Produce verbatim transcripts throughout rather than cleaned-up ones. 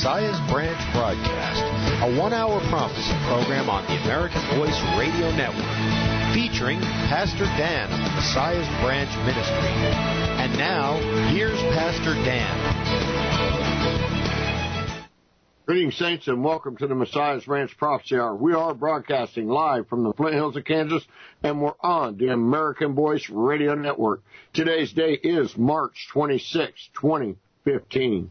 Messiah's Branch broadcast, a one-hour prophecy program on the American Voice Radio Network, featuring Pastor Dan of the Messiah's Branch Ministry. And now, here's Pastor Dan. Greetings, saints, and welcome to the Messiah's Branch Prophecy Hour. We are broadcasting live from the Flint Hills of Kansas, and we're on the American Voice Radio Network. Today's day is March twenty-sixth, twenty fifteen.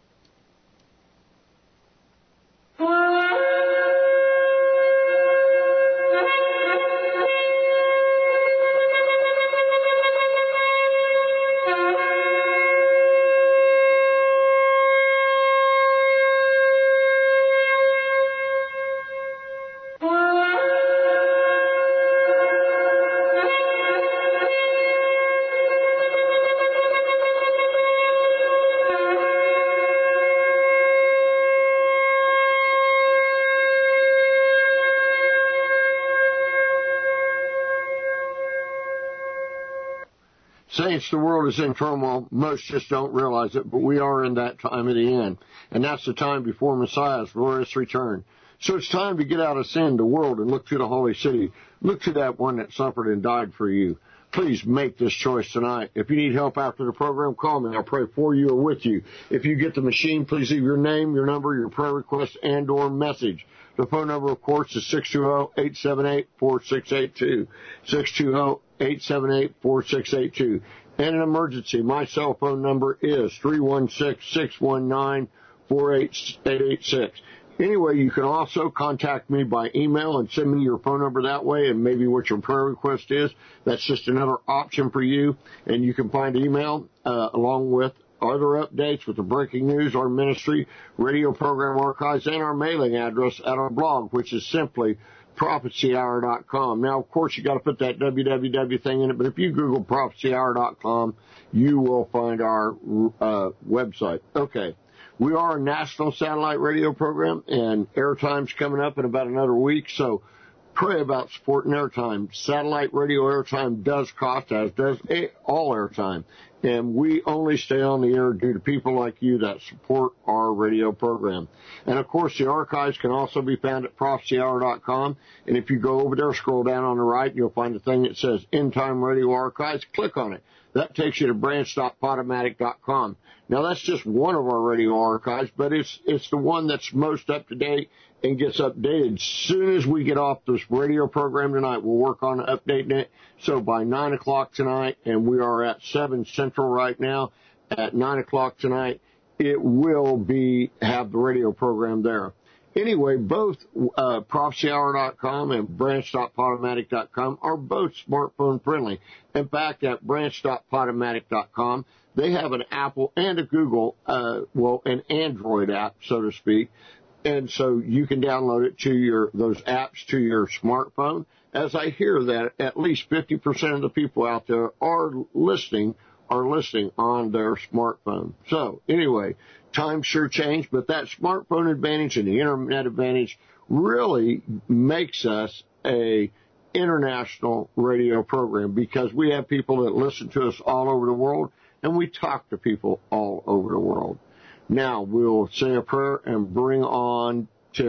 Saints, the world is in turmoil. Most just don't realize it, but we are in that time of the end. And that's the time before Messiah's glorious return. So it's time to get out of sin, the world, and look to the holy city. Look to that one that suffered and died for you. Please make this choice tonight. If you need help after the program, call me. I'll pray for you or with you. If you get the machine, please leave your name, your number, your prayer request, and or message. The phone number, of course, is six two zero, eight seven eight, four six eight two. six two zero, eight seven eight, four six eight two. And an emergency, my cell phone number is three one six, six one nine, four eight eight six. Anyway, you can also contact me by email and send me your phone number that way and maybe what your prayer request is. That's just another option for you. And you can find email uh, along with other updates with the breaking news, our ministry, radio program archives, and our mailing address at our blog, which is simply prophecy hour dot com. Now, of course, you got to put that W W W thing in it, but if you Google prophecy hour dot com, you will find our uh, website. Okay. We are a national satellite radio program, and airtime's coming up in about another week, so pray about supporting airtime. Satellite radio airtime does cost, as does all airtime. And we only stay on the air due to people like you that support our radio program. And, of course, the archives can also be found at prophecy hour dot com. And if you go over there, scroll down on the right, you'll find a thing that says End Time Radio Archives. Click on it. That takes you to branch dot podomatic dot com. Now, that's just one of our radio archives, but it's it's the one that's most up-to-date and gets updated. As soon as we get off this radio program tonight, we'll work on updating it. So by nine o'clock tonight, and we are at seven Central right now, at nine o'clock tonight, it will be have the radio program there. Anyway, both uh, prophecy hour dot com and branch dot podomatic dot com are both smartphone friendly. In fact, at branch dot podomatic dot com, they have an Apple and a Google, uh, well, an Android app, so to speak. And so you can download it to your those apps to your smartphone. As I hear that at least fifty percent of the people out there are listening are listening on their smartphone. So anyway, times sure change, but that smartphone advantage and the internet advantage really makes us a international radio program because we have people that listen to us all over the world, and we talk to people all over the world. Now, we'll say a prayer and bring on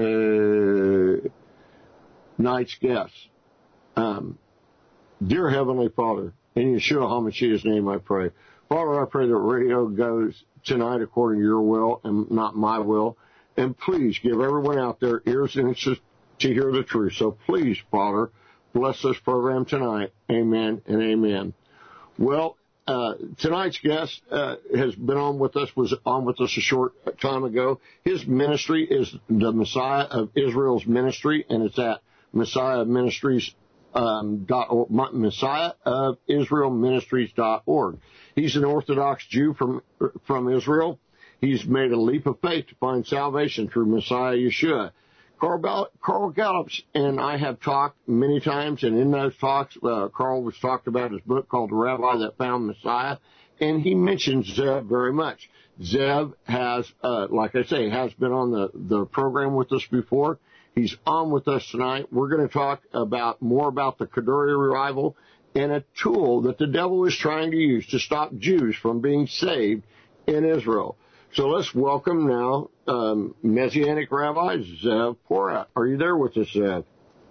to tonight's guest. Um, dear Heavenly Father, in Yeshua HaMashiach's name I pray. Father, I pray that radio goes tonight according to your will and not my will. And please give everyone out there ears and ears to hear the truth. So please, Father, bless this program tonight. Amen and amen. Well, Uh, tonight's guest uh, has been on with us, was on with us a short time ago. His ministry is the Messiah of Israel's Ministry, and it's at Messiah Ministries, um, dot org, Messiah of Israel Ministries dot org. He's an Orthodox Jew from from Israel. He's made a leap of faith to find salvation through Messiah Yeshua. Carl, Carl Gallups and I have talked many times, and in those talks, uh, Carl was talked about his book called The Rabbi That Found Messiah, and he mentions Zev very much. Zev has, uh, like I say, has been on the, the program with us before. He's on with us tonight. We're going to talk about more about the Kaduri revival and a tool that the devil is trying to use to stop Jews from being saved in Israel. So let's welcome now um, Messianic Rabbi Zev Porat. Are you there with us, Zev?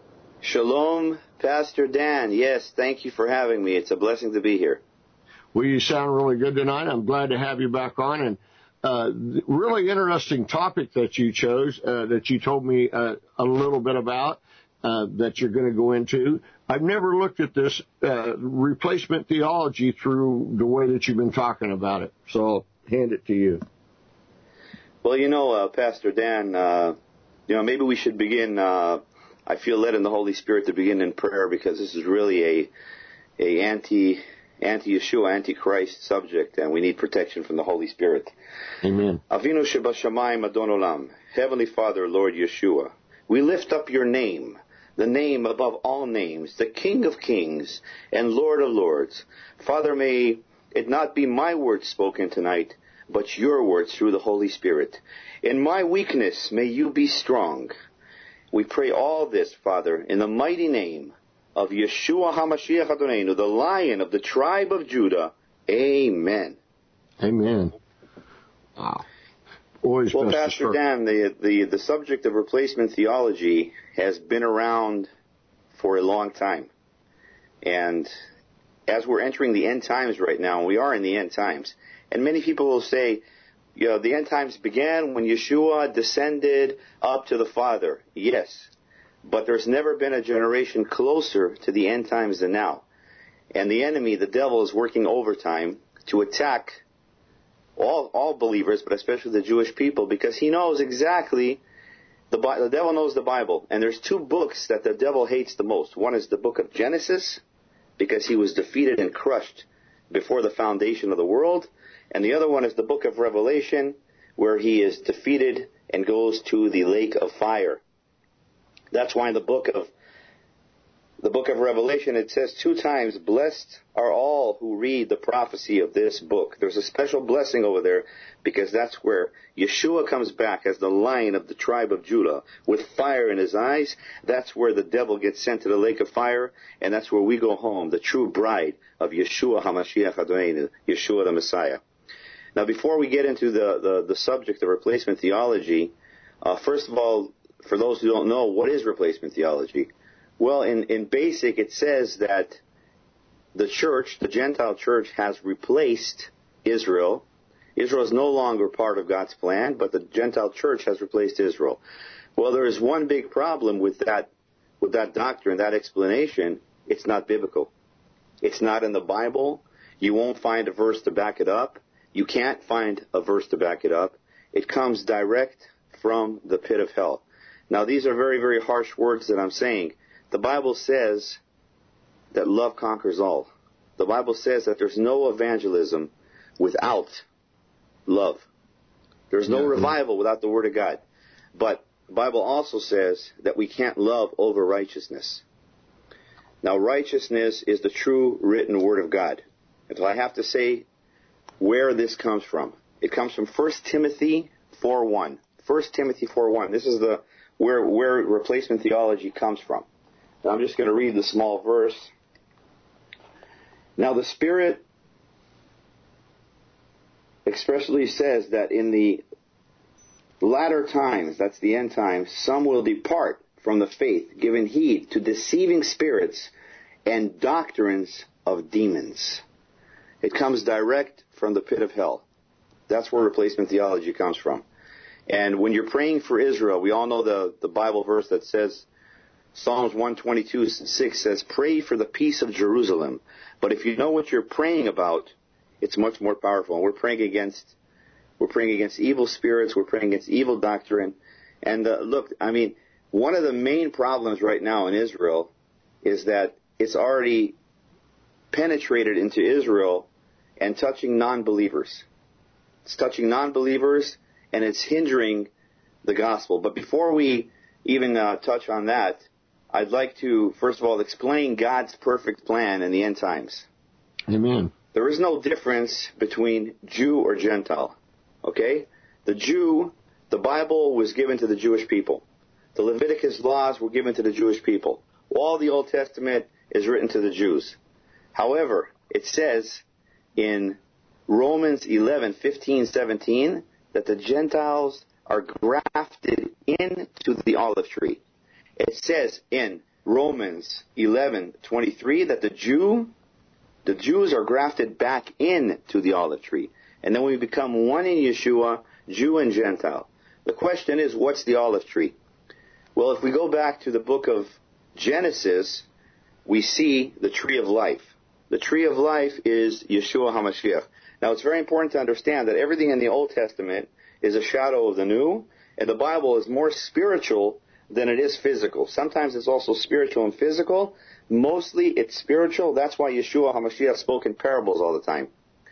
Shalom, Pastor Dan. Yes, thank you for having me. It's a blessing to be here. Well, you sound really good tonight. I'm glad to have you back on. And uh, really interesting topic that you chose, uh, that you told me uh, a little bit about, uh, that you're going to go into. I've never looked at this uh, replacement theology through the way that you've been talking about it. So I'll hand it to you. Well, you know, uh, Pastor Dan, uh, you know, maybe we should begin, uh, I feel led in the Holy Spirit to begin in prayer, because this is really a a anti, anti-Yeshua, anti-Christ subject, and we need protection from the Holy Spirit. Amen. Avinu Shebashamayim Adon Olam, Heavenly Father, Lord Yeshua, we lift up your name, the name above all names, the King of Kings and Lord of Lords. Father, may it not be my words spoken tonight, but your words through the Holy Spirit. In my weakness, may you be strong. We pray all this, Father, in the mighty name of Yeshua HaMashiach Adonenu, the Lion of the tribe of Judah. Amen. Amen. Wow. Always well, best to Pastor start. Dan, the, the, the subject of replacement theology has been around for a long time. And as we're entering the end times right now, and we are in the end times, and many people will say, you know, the end times began when Yeshua descended up to the Father. Yes, but there's never been a generation closer to the end times than now. And the enemy, the devil, is working overtime to attack all all believers, but especially the Jewish people, because he knows exactly, the, the devil knows the Bible. And there's two books that the devil hates the most. One is the book of Genesis, because he was defeated and crushed before the foundation of the world. And the other one is the book of Revelation, where he is defeated and goes to the lake of fire. That's why in the book of the book of Revelation, it says two times, blessed are all who read the prophecy of this book. There's a special blessing over there, because that's where Yeshua comes back as the Lion of the tribe of Judah with fire in his eyes. That's where the devil gets sent to the lake of fire, and that's where we go home, the true bride of Yeshua HaMashiach Adonai, Yeshua the Messiah. Now, before we get into the, the, the subject of replacement theology, uh, first of all, for those who don't know, what is replacement theology? Well, in, in basic, it says that the church, the Gentile church, has replaced Israel. Israel is no longer part of God's plan, but the Gentile church has replaced Israel. Well, there is one big problem with that, with that doctrine, that explanation. It's not biblical. It's not in the Bible. You won't find a verse to back it up. You can't find a verse to back it up. It comes direct from the pit of hell. Now, these are very, very harsh words that I'm saying. The Bible says that love conquers all. The Bible says that there's no evangelism without love. There's no revival without the Word of God. But the Bible also says that we can't love over righteousness. Now, righteousness is the true written Word of God. If I have to say where this comes from, it comes from First Timothy four one. First Timothy four one. This is the where where replacement theology comes from. Now, I'm just going to read the small verse. Now, the Spirit expressly says that in the latter times, that's the end times, some will depart from the faith, giving heed to deceiving spirits and doctrines of demons. It comes direct from the pit of hell. That's where replacement theology comes from. And when you're praying for Israel, we all know the, the Bible verse that says, Psalms one twenty-two six says, pray for the peace of Jerusalem. But if you know what you're praying about, it's much more powerful. And we're praying against, we're praying against evil spirits. We're praying against evil doctrine. And uh, look, I mean, one of the main problems right now in Israel is that it's already penetrated into Israel and touching non-believers. It's touching non-believers, and it's hindering the gospel. But before we even uh, touch on that, I'd like to, first of all, explain God's perfect plan in the end times. Amen. There is no difference between Jew or Gentile. Okay? The Jew, the Bible was given to the Jewish people. The Leviticus laws were given to the Jewish people. All the Old Testament is written to the Jews. However, it says in Romans eleven fifteen seventeen that the Gentiles are grafted into the olive tree. It says in Romans eleven twenty-three that the Jew, the Jews are grafted back into the olive tree. And then we become one in Yeshua, Jew and Gentile. The question is, what's the olive tree? Well, if we go back to the book of Genesis, we see the tree of life. The tree of life is Yeshua HaMashiach. Now, it's very important to understand that everything in the Old Testament is a shadow of the New, and the Bible is more spiritual than it is physical. Sometimes it's also spiritual and physical. Mostly it's spiritual. That's why Yeshua HaMashiach spoke in parables all the time.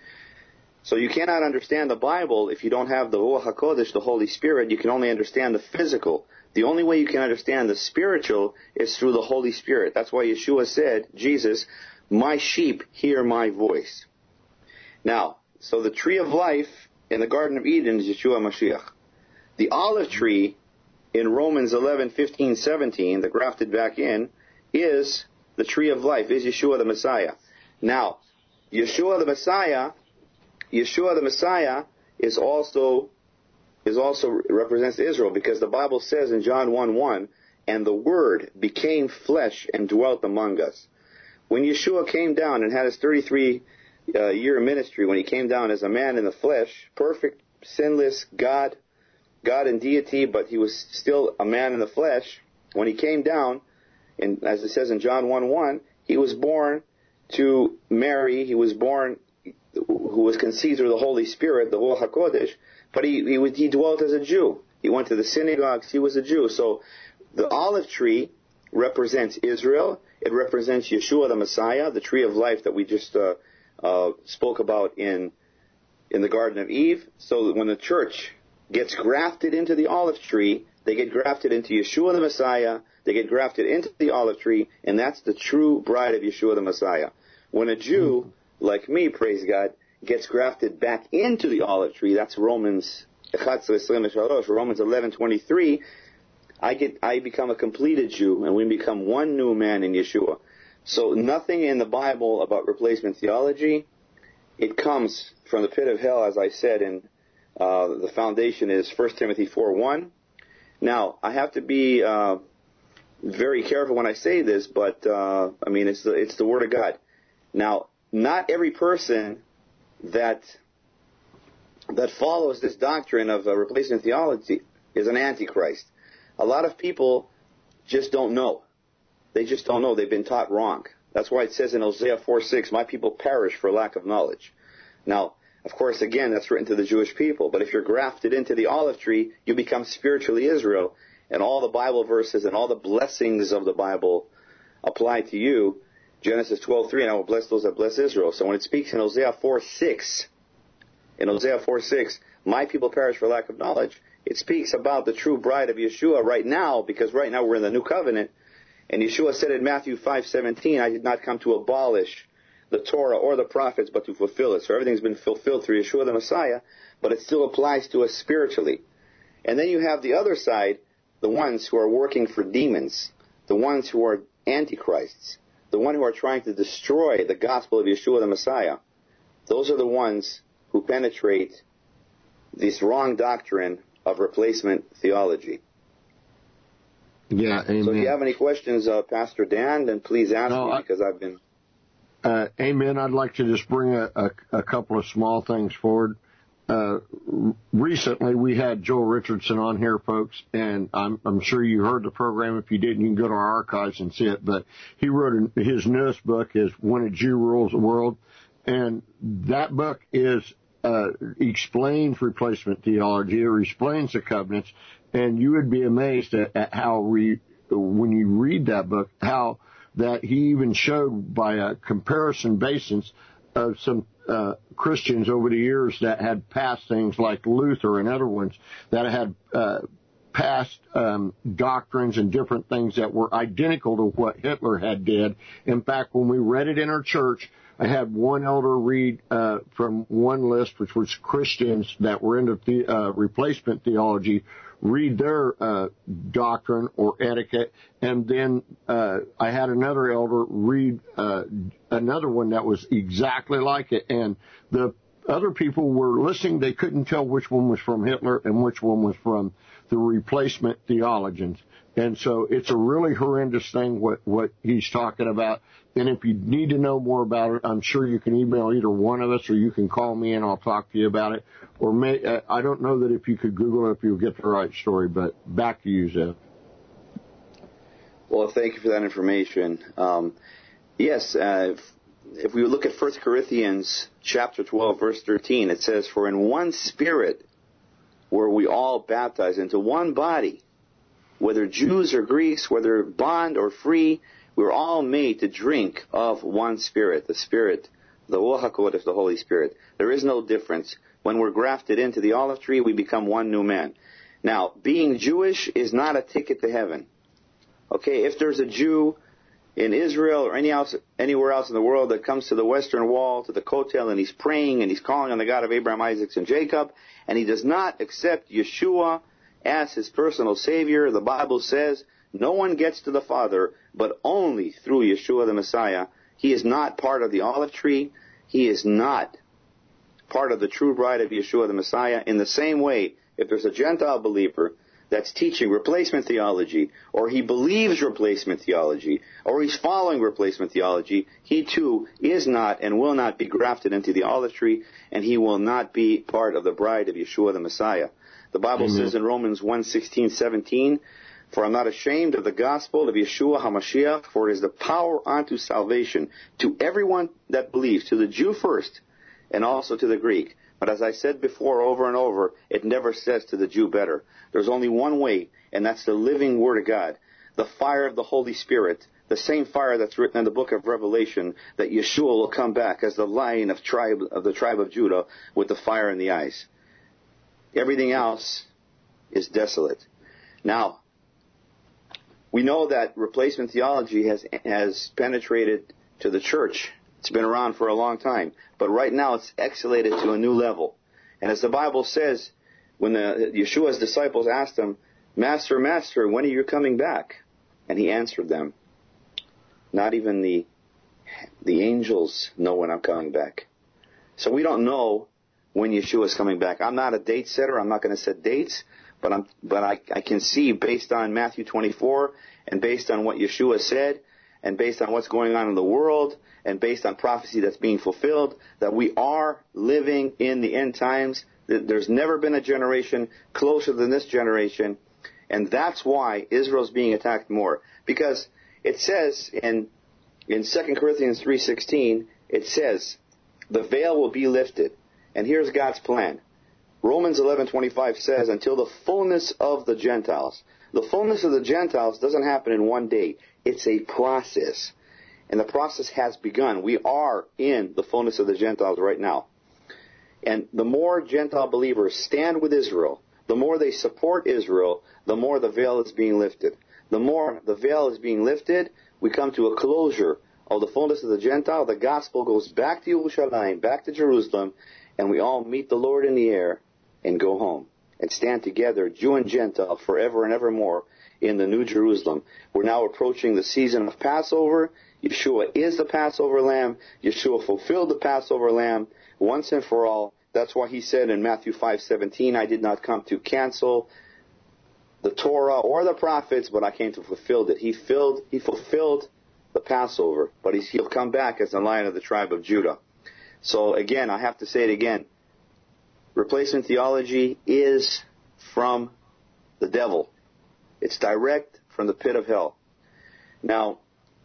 So you cannot understand the Bible if you don't have the Ruach HaKodesh, the Holy Spirit. You can only understand the physical. The only way you can understand the spiritual is through the Holy Spirit. That's why Yeshua said, Jesus, my sheep hear my voice. Now, so the tree of life in the Garden of Eden is Yeshua HaMashiach. The olive tree in Romans eleven, fifteen, seventeen, the grafted back in, is the tree of life, is Yeshua the Messiah. Now, Yeshua the Messiah, Yeshua the Messiah is also is also represents Israel, because the Bible says in John one one, and the Word became flesh and dwelt among us. When Yeshua came down and had his thirty-three uh, year ministry, when he came down as a man in the flesh, perfect, sinless God, God in deity, but he was still a man in the flesh. When he came down, and as it says in John one one, he was born to Mary. He was born, who was conceived through the Holy Spirit, the Ruach HaKodesh, but he, he he dwelt as a Jew. He went to the synagogues. He was a Jew. So the olive tree represents Israel. It represents Yeshua the Messiah, the tree of life that we just uh, uh, spoke about in in the Garden of Eve. So when the church gets grafted into the olive tree, they get grafted into Yeshua the Messiah. They get grafted into the olive tree, and that's the true bride of Yeshua the Messiah. When a Jew, like me, praise God, gets grafted back into the olive tree, that's Romans Romans eleven twenty-three, I get I become a completed Jew, and we become one new man in Yeshua. So nothing in the Bible about replacement theology. It comes from the pit of hell, as I said, and uh, the foundation is First Timothy four one. Now, I have to be uh, very careful when I say this, but uh, I mean it's the it's the Word of God. Now, not every person that that follows this doctrine of uh, replacement theology is an antichrist. A lot of people just don't know. They just don't know. They've been taught wrong. That's why it says in Hosea four six, my people perish for lack of knowledge. Now, of course, again, that's written to the Jewish people. But if you're grafted into the olive tree, you become spiritually Israel. And all the Bible verses and all the blessings of the Bible apply to you. Genesis twelve three, and I will bless those that bless Israel. So when it speaks in Hosea four six, in Hosea four six, my people perish for lack of knowledge, it speaks about the true bride of Yeshua right now, because right now we're in the new covenant. And Yeshua said in Matthew five seventeen, I did not come to abolish the Torah or the prophets, but to fulfill it. So everything's been fulfilled through Yeshua the Messiah, but it still applies to us spiritually. And then you have the other side, the ones who are working for demons, the ones who are antichrists, the ones who are trying to destroy the gospel of Yeshua the Messiah. Those are the ones who penetrate this wrong doctrine of replacement theology. Yeah, amen. So if you have any questions, uh, Pastor Dan, then please ask no, me, I, because I've been... Uh, amen. I'd like to just bring a, a, a couple of small things forward. Uh, recently, we had Joel Richardson on here, folks, and I'm, I'm sure you heard the program. If you didn't, you can go to our archives and see it. But he wrote an, his newest book is When a Jew Rules the World, and that book is uh, explains replacement theology, or explains the covenants, and you would be amazed at, at how we, when you read that book, how that he even showed by a comparison basis of some uh, Christians over the years that had passed things like Luther and other ones that had uh, passed um, doctrines and different things that were identical to what Hitler had did. In fact, when we read it in our church, I had one elder read uh, from one list, which was Christians that were into the, uh, replacement theology, read their uh, doctrine or etiquette, and then uh, I had another elder read uh, another one that was exactly like it, and the Other people were listening. They couldn't tell which one was from Hitler and which one was from the replacement theologians. And so it's a really horrendous thing what, what he's talking about. And if you need to know more about it, I'm sure you can email either one of us or you can call me and I'll talk to you about it. Or may, uh, I don't know that if you could Google it, if you'll get the right story. But back to you, Zev. Well, thank you for that information. Um, yes, uh, if, if we look at First Corinthians chapter twelve, verse thirteen, it says, "For in one Spirit were we all baptized into one body, whether Jews or Greeks, whether bond or free, we were all made to drink of one Spirit," the Spirit, the Ruach HaKodesh, the Holy Spirit. There is no difference. When we're grafted into the olive tree, we become one new man. Now, being Jewish is not a ticket to heaven. Okay, if there's a Jew in Israel or any else, anywhere else in the world that comes to the Western Wall, to the Kotel, and he's praying and he's calling on the God of Abraham, Isaac, and Jacob, and he does not accept Yeshua as his personal Savior, the Bible says no one gets to the Father but only through Yeshua the Messiah. He is not part of the olive tree. He is not part of the true bride of Yeshua the Messiah. In the same way, if there's a Gentile believer that's teaching replacement theology, or he believes replacement theology, or he's following replacement theology, he too is not and will not be grafted into the olive tree, and he will not be part of the bride of Yeshua the Messiah. The Bible mm-hmm. says in Romans one, sixteen, seventeen, "For I'm not ashamed of the gospel of Yeshua HaMashiach, for it is the power unto salvation to everyone that believes, to the Jew first, and also to the Greek." But as I said before over and over, it never says to the Jew better. There's only one way, and that's the living Word of God, the fire of the Holy Spirit, the same fire that's written in the book of Revelation, that Yeshua will come back as the Lion of tribe of the tribe of Judah with the fire in the eyes. Everything else is desolate. Now, we know that replacement theology has has penetrated to the church. It's been around for a long time. But right now it's escalated to a new level. And as the Bible says, when the Yeshua's disciples asked him, "Master, Master, when are you coming back?" And he answered them, "Not even the the angels know when I'm coming back." So we don't know when Yeshua is coming back. I'm not a date setter. I'm not going to set dates. But I'm but I, I can see, based on Matthew twenty-four and based on what Yeshua said, and based on what's going on in the world, and based on prophecy that's being fulfilled, that we are living in the end times. There's never been a generation closer than this generation, and that's why Israel's being attacked more. Because it says in in Second Corinthians three sixteen, it says, the veil will be lifted. And here's God's plan. Romans eleven twenty-five says, until the fullness of the Gentiles. The fullness of the Gentiles doesn't happen in one day. It's a process. And the process has begun. We are in the fullness of the Gentiles right now. And the more Gentile believers stand with Israel, the more they support Israel, the more the veil is being lifted. The more the veil is being lifted, we come to a closure of the fullness of the Gentile. The gospel goes back to Yerushalayim, back to Jerusalem, and we all meet the Lord in the air and go home and stand together, Jew and Gentile, forever and evermore in the New Jerusalem. We're now approaching the season of Passover. Yeshua is the Passover lamb. Yeshua fulfilled the Passover lamb once and for all. That's why he said in Matthew five seventeen, I did not come to cancel the Torah or the prophets, but I came to fulfill it. He filled, he fulfilled the Passover, but he's, he'll come back as the Lion of the tribe of Judah. So again, I have to say it again. Replacement theology is from the devil. It's direct from the pit of hell. Now,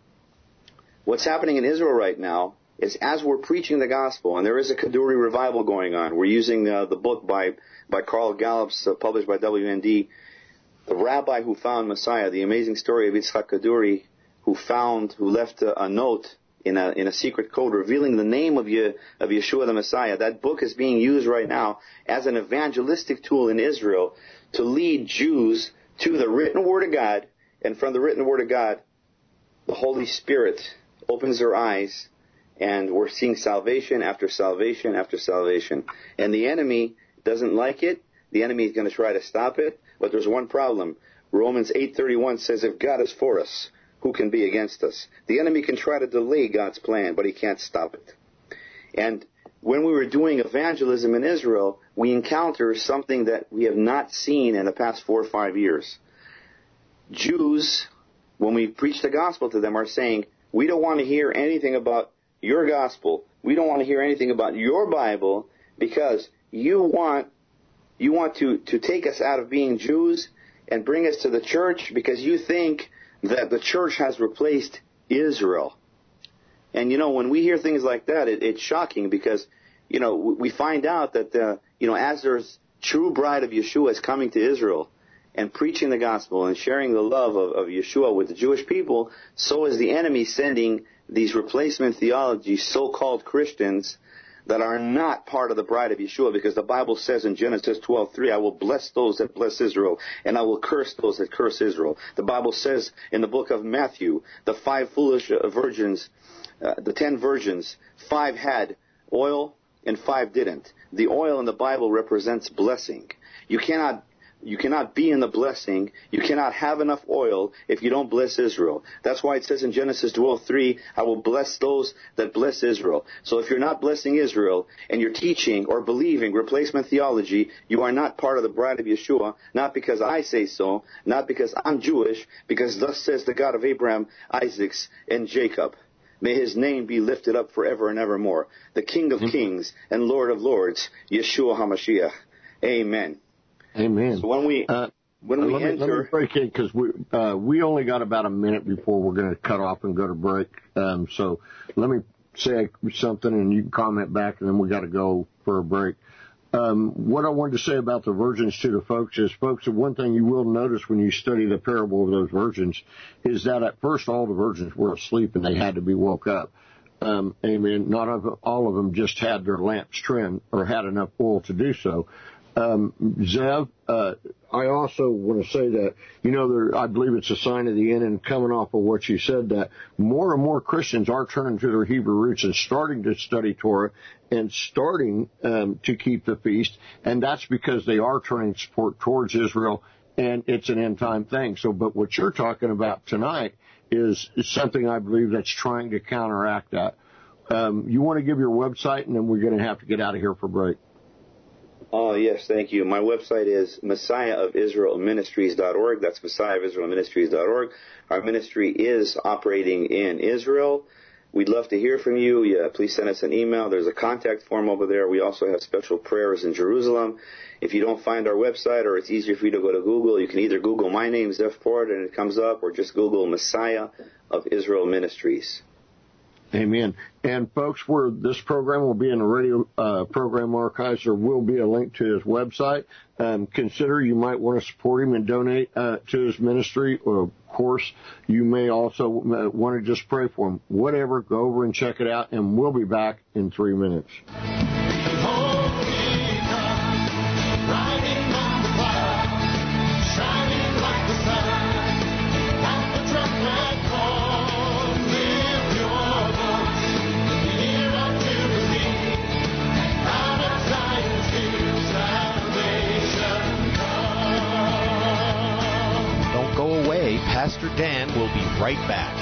what's happening in Israel right now is, as we're preaching the gospel, and there is a Kaduri revival going on. We're using uh, the book by, by Carl Gallups, uh, published by W N D, the rabbi who found Messiah, the amazing story of Yitzhak Kaduri, who found, who left a, a note in a, in a secret code revealing the name of, Ye, of Yeshua the Messiah. That book is being used right now as an evangelistic tool in Israel to lead Jews to the written Word of God, and from the written Word of God, the Holy Spirit opens their eyes, and we're seeing salvation after salvation after salvation. And the enemy doesn't like it. The enemy is going to try to stop it. But there's one problem. Romans eight thirty-one says, if God is for us, who can be against us? The enemy can try to delay God's plan, but he can't stop it. And when we were doing evangelism in Israel, we encounter something that we have not seen in the past four or five years. Jews, when we preach the gospel to them, are saying, we don't want to hear anything about your gospel. We don't want to hear anything about your Bible because you want you want to, to take us out of being Jews and bring us to the church because you think that the church has replaced Israel. And, you know, when we hear things like that, it, it's shocking because, you know, we find out that, uh, you know, as there's true bride of Yeshua is coming to Israel and preaching the gospel and sharing the love of, of Yeshua with the Jewish people, so is the enemy sending these replacement theology, so-called Christians, that are not part of the bride of Yeshua, because the Bible says in Genesis twelve three, I will bless those that bless Israel, and I will curse those that curse Israel. The Bible says in the book of Matthew, the five foolish virgins, uh, the ten virgins, five had oil and five didn't. The oil in the Bible represents blessing. You cannot You cannot be in the blessing. You cannot have enough oil if you don't bless Israel. That's why it says in Genesis twelve three, I will bless those that bless Israel. So if you're not blessing Israel and you're teaching or believing replacement theology, you are not part of the bride of Yeshua, not because I say so, not because I'm Jewish, because thus says the God of Abraham, Isaac, and Jacob. May his name be lifted up forever and evermore. The King of Kings and Lord of Lords, Yeshua HaMashiach. Amen. Amen. So when we uh, when we let me, enter, let me break in because we uh, we only got about a minute before we're going to cut off and go to break. Um, so let me say something and you can comment back, and then we got to go for a break. Um, what I wanted to say about the virgins to the folks is, folks, the one thing you will notice when you study the parable of those virgins is that at first all the virgins were asleep and they had to be woke up. Um, amen. Not all of them just had their lamps trimmed or had enough oil to do so. Um, Zev, uh, I also want to say that, you know, there, I believe it's a sign of the end, and coming off of what you said, that more and more Christians are turning to their Hebrew roots and starting to study Torah and starting um, to keep the feast, and that's because they are turning support towards Israel, and it's an end-time thing. So, but what you're talking about tonight is, is something I believe that's trying to counteract that. Um, you want to give your website, and then we're going to have to get out of here for break. Oh, yes, thank you. My website is Messiah of Israel Ministries dot org. That's Messiah of Israel Ministries dot org. Our ministry is operating in Israel. We'd love to hear from you. Yeah, please send us an email. There's a contact form over there. We also have special prayers in Jerusalem. If you don't find our website, or it's easier for you to go to Google, you can either Google my name, Zev Port, and it comes up, or just Google Messiah of Israel Ministries. Amen. And folks, where this program will be in the radio uh, program archives, there will be a link to his website. Um, consider you might want to support him and donate uh, to his ministry. Or, of course, you may also uh, want to just pray for him. Whatever, go over and check it out, and we'll be back in three minutes. Pastor Dan will be right back.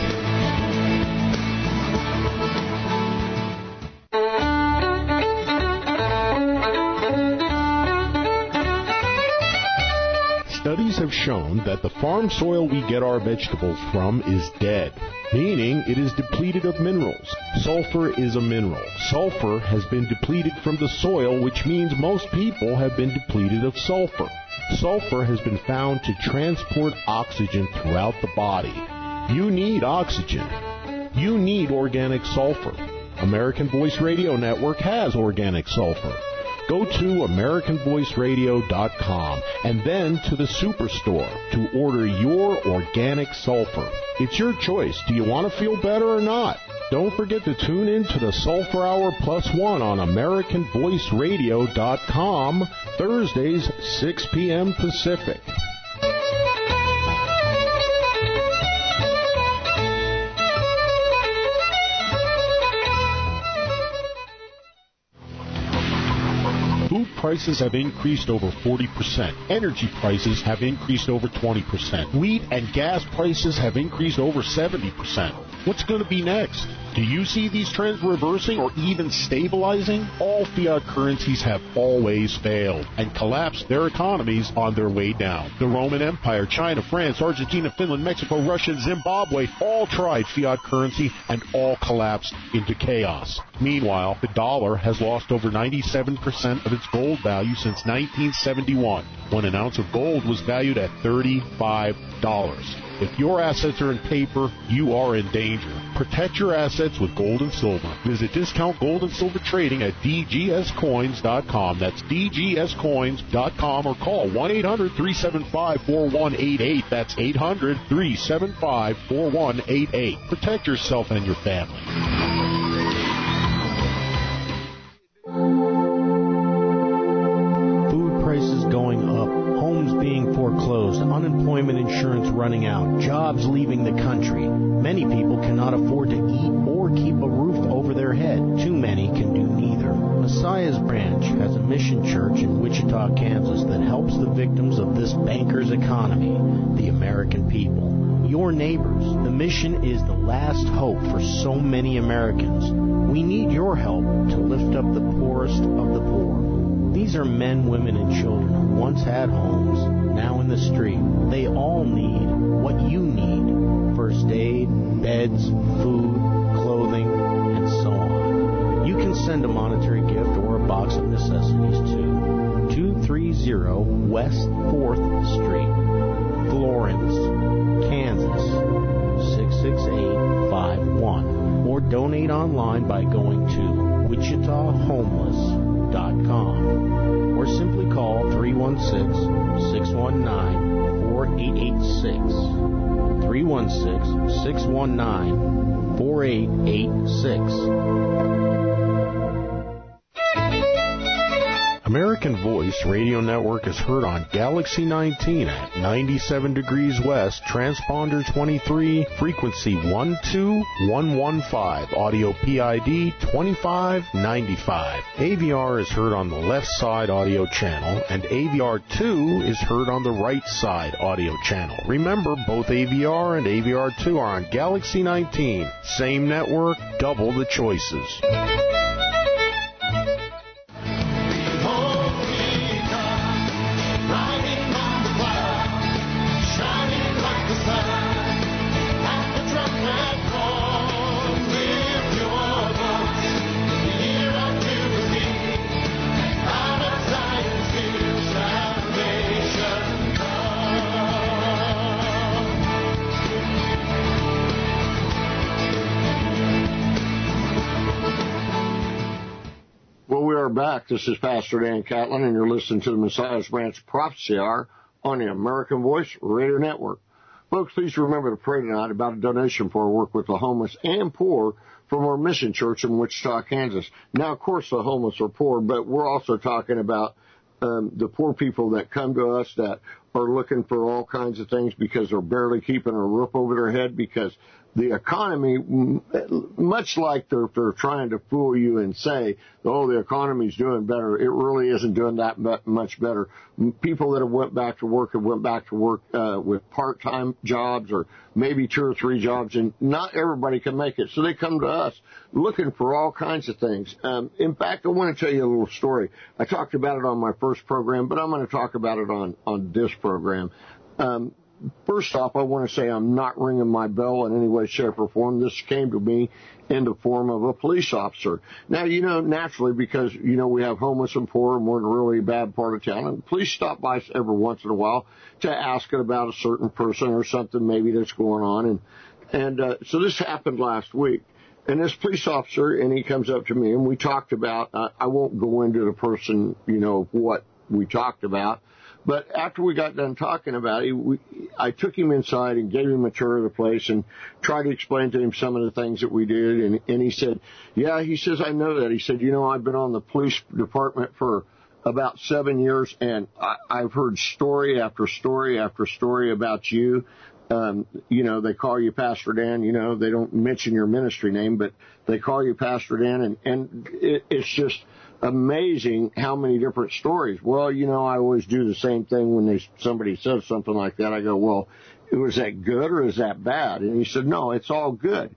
Studies have shown that the farm soil we get our vegetables from is dead, meaning it is depleted of minerals. Sulfur is a mineral. Sulfur has been depleted from the soil, which means most people have been depleted of sulfur. Sulfur has been found to transport oxygen throughout the body. You need oxygen. You need organic sulfur. American Voice Radio Network has organic sulfur. Go to American Voice Radio dot com and then to the Superstore to order your organic sulfur. It's your choice. Do you want to feel better or not? Don't forget to tune in to the Sulfur Hour Plus One on American Voice Radio dot com, Thursdays, six p.m. Pacific. Food prices have increased over forty percent. Energy prices have increased over twenty percent. Wheat and gas prices have increased over seventy percent. What's going to be next? Do you see these trends reversing or even stabilizing? All fiat currencies have always failed and collapsed their economies on their way down. The Roman Empire, China, France, Argentina, Finland, Mexico, Russia, Zimbabwe all tried fiat currency and all collapsed into chaos. Meanwhile, the dollar has lost over ninety-seven percent of its gold value since nineteen seventy-one, when an ounce of gold was valued at thirty-five dollars. If your assets are in paper, you are in danger. Protect your assets with gold and silver. Visit Discount Gold and Silver Trading at d g s coins dot com. That's d g s coins dot com, or call one eight hundred three seven five four one eight eight. That's eight hundred three seven five four one eight eight. Protect yourself and your family. Food prices going up, homes being foreclosed, unemployment insurance running out, jobs leaving the country. Many people cannot afford to eat or keep a roof over their head. Too many can do neither. Messiah's Branch has a mission church in Wichita, Kansas that helps the victims of this banker's economy, the American people. Your neighbors. The mission is the last hope for so many Americans. We need your help to lift up the poorest of the poor. These are men, women, and children who once had homes, now in the street. They all need what you need: first aid, beds, food, clothing, and so on. You can send a monetary gift or a box of necessities to two thirty West fourth Street, Florence, Kansas, six six eight five one, or donate online by going to wichita homeless dot com, or simply call three one six, six one nine, four eight eight six, three one six, six one nine, four eight eight six. American Voice Radio Network is heard on Galaxy nineteen at ninety-seven degrees west, transponder twenty-three, frequency one two one one five, audio P I D twenty-five ninety-five. A V R is heard on the left side audio channel, and A V R two is heard on the right side audio channel. Remember, both A V R and A V R two are on Galaxy nineteen. Same network, double the choices. Back. This is Pastor Dan Catlin, and you're listening to the Messiah's Branch Prophecy Hour on the American Voice Radio Network. Folks, please remember to pray tonight about a donation for our work with the homeless and poor from our mission church in Wichita, Kansas. Now, of course, the homeless are poor, but we're also talking about um, the poor people that come to us that are looking for all kinds of things because they're barely keeping a roof over their head, because the economy, much like they're, they're trying to fool you and say, oh, the economy's doing better, it really isn't doing that much better. People that have went back to work have went back to work uh, with part-time jobs or maybe two or three jobs, and not everybody can make it. So they come to us looking for all kinds of things. Um, in fact, I want to tell you a little story. I talked about it on my first program, but I'm going to talk about it on, on this program. Um, First off, I want to say I'm not ringing my bell in any way, shape, or form. This came to me in the form of a police officer. Now, you know, naturally, because, you know, we have homeless and poor and we're in a really bad part of town, and police stop by every once in a while to ask about a certain person or something maybe that's going on. And, and uh, so this happened last week. And this police officer, and he comes up to me, and we talked about, uh, I won't go into the person, you know, what we talked about. But after we got done talking about it, we, I took him inside and gave him a tour of the place and tried to explain to him some of the things that we did. And, and he said, yeah, he says, I know that. He said, you know, I've been on the police department for about seven years, and I, I've heard story after story after story about you. Um, you know, they call you Pastor Dan. You know, they don't mention your ministry name, but they call you Pastor Dan. And, and it, it's just amazing how many different stories. Well, you know, I always do the same thing when they, somebody says something like that. I go, well, was that good or is that bad? And he said, no, it's all good.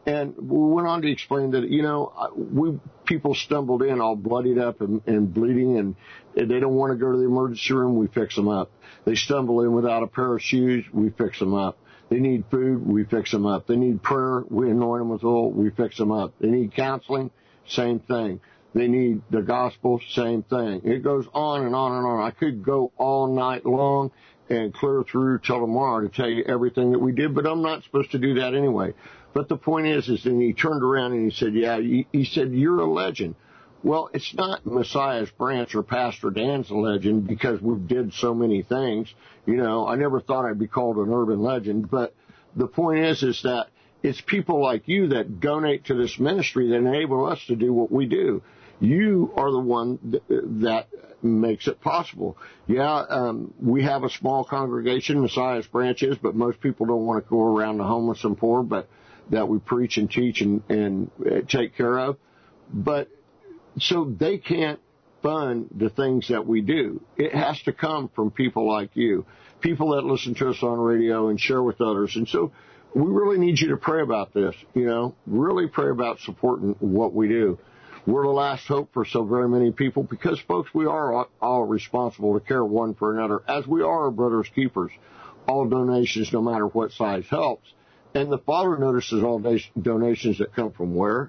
And we went on to explain that, you know, we people stumbled in all bloodied up and, and bleeding, and they don't want to go to the emergency room, we fix them up. They stumble in without a pair of shoes, we fix them up. They need food, we fix them up. They need prayer, we anoint them with oil, we fix them up. They need counseling, same thing. They need the gospel, same thing. It goes on and on and on. I could go all night long and clear through till tomorrow to tell you everything that we did, but I'm not supposed to do that anyway. But the point is, is then he turned around and he said, yeah, he, he said, you're a legend. Well, it's not Messiah's Branch or Pastor Dan's a legend because we did so many things. You know, I never thought I'd be called an urban legend, but the point is, is that it's people like you that donate to this ministry that enable us to do what we do. You are the one th- that makes it possible. Yeah, um, we have a small congregation, Messiah's Branch is, but most people don't want to go around the homeless and poor, but that we preach and teach and, and uh, take care of. But so they can't fund the things that we do. It has to come from people like you, people that listen to us on radio and share with others. And so we really need you to pray about this, you know, really pray about supporting what we do. We're the last hope for so very many people because, folks, we are all responsible to care one for another, as we are our brother's keepers. All donations, no matter what size, helps. And the Father notices all donations that come from where?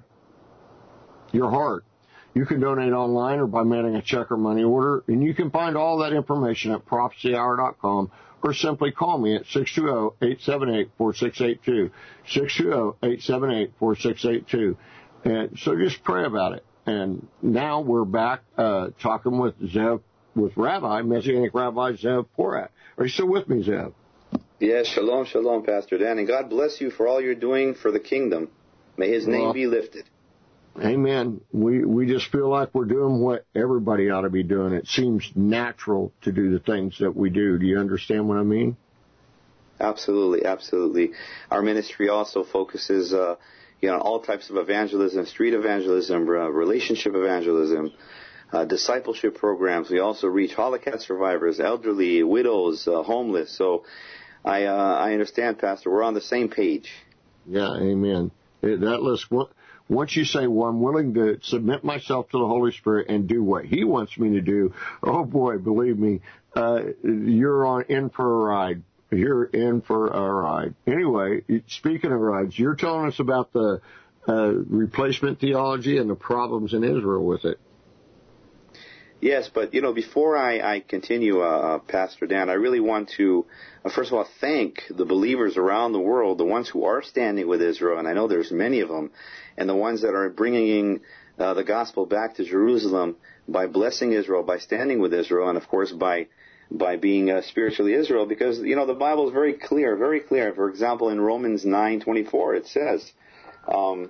Your heart. You can donate online or by mailing a check or money order, and you can find all that information at prophecy hour dot com or simply call me at six two zero, eight seven eight, four six eight two, six two zero, eight seven eight, four six eight two. And so just pray about it. And now we're back uh, talking with Zev, with Rabbi, Messianic Rabbi Zev Porat. Are you still with me, Zev? Yes, shalom, shalom, Pastor Dan, and God bless you for all you're doing for the kingdom. May His name well, be lifted. Amen. We we just feel like we're doing what everybody ought to be doing. It seems natural to do the things that we do. Do you understand what I mean? Absolutely, absolutely. Our ministry also focuses, uh, you know, all types of evangelism, street evangelism, uh, relationship evangelism, uh, discipleship programs. We also reach Holocaust survivors, elderly, widows, uh, homeless. So I uh, I understand, Pastor. We're on the same page. Yeah, amen. That list. Once you say, well, I'm willing to submit myself to the Holy Spirit and do what He wants me to do, oh boy, believe me, uh, you're on in for a ride. You're in for a ride. Anyway, speaking of rides, you're telling us about the uh, replacement theology and the problems in Israel with it. Yes, but, you know, before I, I continue, uh, Pastor Dan, I really want to, uh, first of all, thank the believers around the world, the ones who are standing with Israel, and I know there's many of them, and the ones that are bringing uh, the gospel back to Jerusalem by blessing Israel, by standing with Israel, and, of course, by by being uh, spiritually Israel, because, you know, the Bible is very clear, very clear. For example, in Romans nine twenty-four, it says, um,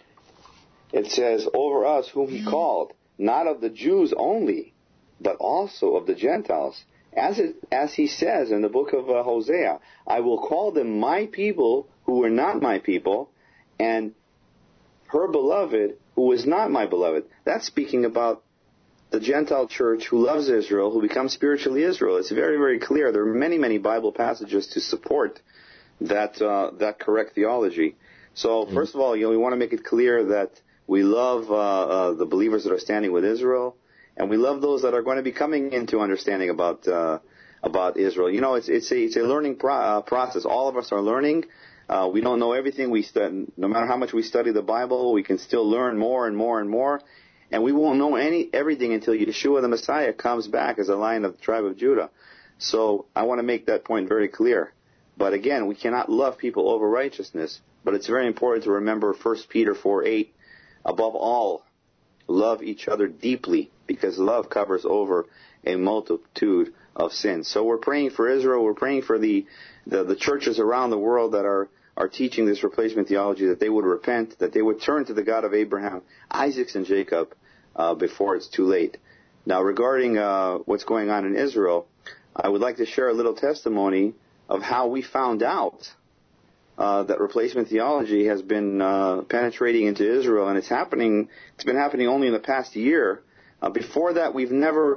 it says, over us whom He called, not of the Jews only, but also of the Gentiles. As it, as He says in the book of uh, Hosea, I will call them my people who were not my people, and her beloved who was not my beloved. That's speaking about the Gentile church who loves Israel, who becomes spiritually Israel. It's very, very clear. There are many, many Bible passages to support that uh, that correct theology. So, mm-hmm. First of all, you know, we want to make it clear that we love uh, uh, the believers that are standing with Israel, and we love those that are going to be coming into understanding about uh, about Israel. You know, it's it's a it's a learning pro- uh, process. All of us are learning. Uh, we don't know everything. We stu- no matter how much we study the Bible, we can still learn more and more and more. And we won't know any everything until Yeshua the Messiah comes back as a Lion of the tribe of Judah. So I want to make that point very clear. But again, we cannot love people over righteousness. But it's very important to remember First Peter four eight. Above all, love each other deeply, because love covers over a multitude of sins. So we're praying for Israel. We're praying for the, the, the churches around the world that are are teaching this replacement theology, that they would repent, that they would turn to the God of Abraham, Isaac, and Jacob uh, before it's too late. Now, regarding uh, what's going on in Israel, I would like to share a little testimony of how we found out uh, that replacement theology has been uh, penetrating into Israel, and it's happening. It's been happening only in the past year. Uh, before that, we've never,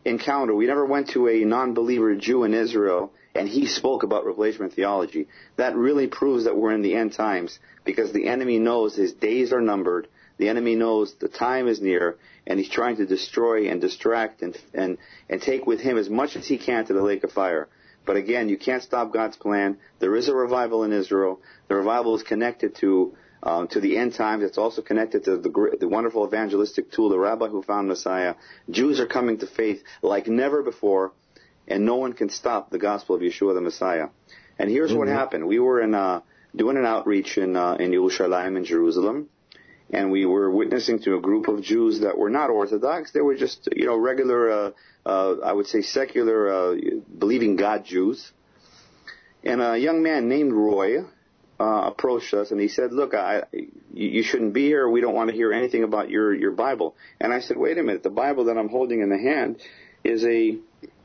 encounter, we never went to a non-believer Jew in Israel and he spoke about replacement theology. That really proves that we're in the end times, because the enemy knows his days are numbered. The enemy knows the time is near, and he's trying to destroy and distract and and and take with him as much as he can to the lake of fire. But again, you can't stop God's plan. There is a revival in Israel. The revival is connected to um, to the end times. It's also connected to the, the wonderful evangelistic tool, the rabbi who found Messiah. Jews are coming to faith like never before, and no one can stop the gospel of Yeshua the Messiah. And here's mm-hmm. what happened. We were in uh, doing an outreach in uh, in Yerushalayim, in Jerusalem, and we were witnessing to a group of Jews that were not Orthodox. They were just, you know, regular, uh, uh, I would say secular, uh, believing God Jews. And a young man named Roy uh, approached us, and he said, look, I, you shouldn't be here. We don't want to hear anything about your, your Bible. And I said, wait a minute. The Bible that I'm holding in the hand is a,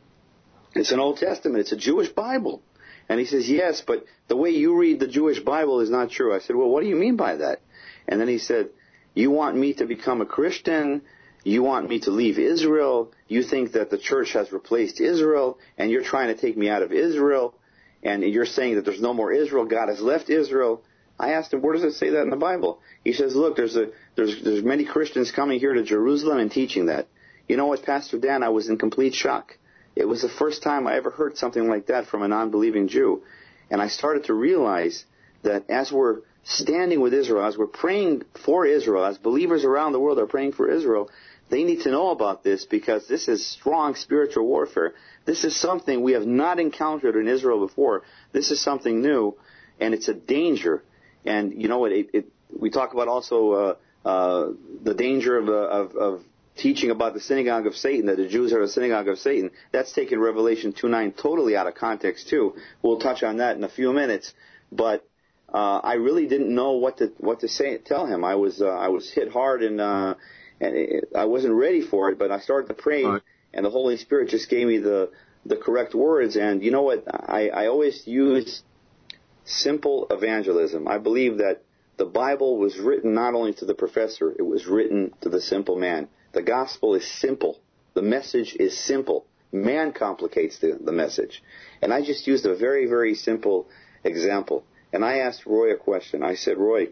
it's an Old Testament. It's a Jewish Bible. And he says, yes, but the way you read the Jewish Bible is not true. I said, well, what do you mean by that? And then he said, you want me to become a Christian? You want me to leave Israel? You think that the church has replaced Israel, and you're trying to take me out of Israel, and you're saying that there's no more Israel, God has left Israel. I asked him, where does it say that in the Bible? He says, look, there's a there's there's many Christians coming here to Jerusalem and teaching that. You know what, Pastor Dan, I was in complete shock. It was the first time I ever heard something like that from a non-believing Jew. And I started to realize that as we're standing with Israel, as we're praying for Israel, as believers around the world are praying for Israel, they need to know about this, because this is strong spiritual warfare. This is something we have not encountered in Israel before. This is something new, and it's a danger. And you know what? It, it, we talk about also uh, uh, the danger of, uh, of, of teaching about the synagogue of Satan, that the Jews are the synagogue of Satan. That's taken Revelation two nine totally out of context too. We'll touch on that in a few minutes. But Uh, I really didn't know what to what to say. Tell him I was uh, I was hit hard, and uh, and it, I wasn't ready for it. But I started to pray, right. And the Holy Spirit just gave me the the correct words. And you know what? I, I always use simple evangelism. I believe that the Bible was written not only to the professor; it was written to the simple man. The gospel is simple. The message is simple. Man complicates the, the message. And I just used a very very simple example. And I asked Roy a question. I said, Roy,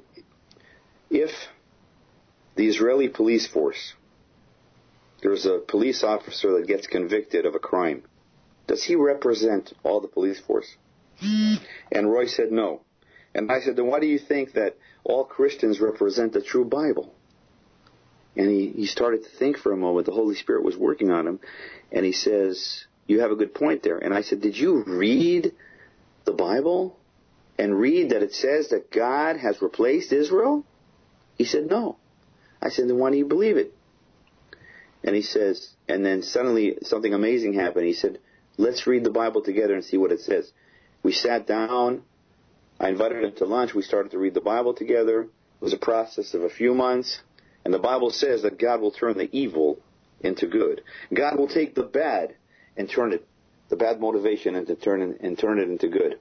if the Israeli police force, there's a police officer that gets convicted of a crime, does he represent all the police force? And Roy said no. And I said, then why do you think that all Christians represent the true Bible? And he, he started to think for a moment. The Holy Spirit was working on him. And he says, you have a good point there. And I said, did you read the Bible? And read that it says that God has replaced Israel? He said, no. I said, then why do you believe it? And he says, and then suddenly something amazing happened. He said, let's read the Bible together and see what it says. We sat down. I invited him to lunch. We started to read the Bible together. It was a process of a few months. And the Bible says that God will turn the evil into good. God will take the bad and turn it, the bad motivation, and to turn it, and turn it into good.